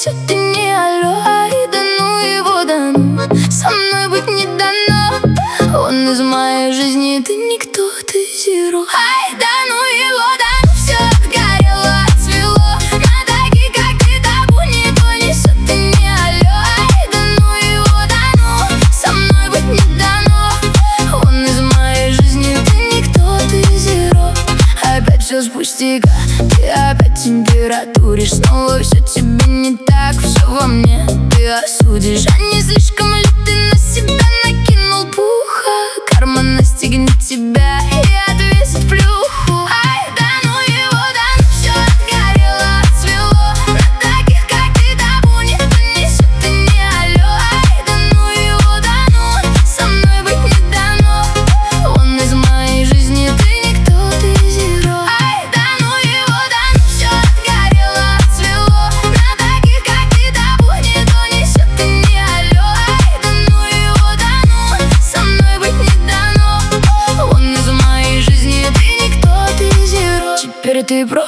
несет, ты не алло. Ай, да ну его, да ну, со мной быть не дано. Он из моей жизни, ты никто, ты зеро. Ай, да ну его, да ну, все отгорело, отцвело. На таких, как ты, табу никто несет, ты не алло. Ай, да ну его, да ну, со мной быть не дано. Он из моей жизни, ты никто, ты зеро. Опять все с пустяка, ты опять температуришь. Снова все тебе не так, все во мне ты осудишь. А не слишком ли ты на себя накинул пуха? Карма настигнет тебя и отвесит плюху. Ай, да ну его, да ну, все отгорело, отцвело. На таких, как ты, табу никто несет, ты не алло. Ай, да ну его, да ну, со мной быть не дано. Он из моей жизни, ты никто, ты зеро. Ай, да ну его, да ну, все отгорело, отцвело. На таких, как ты, табу никто несет, ты не алло. Ай, да ну его, да ну, со мной быть не дано. Он из моей жизни, ты никто, ты зеро. Теперь ты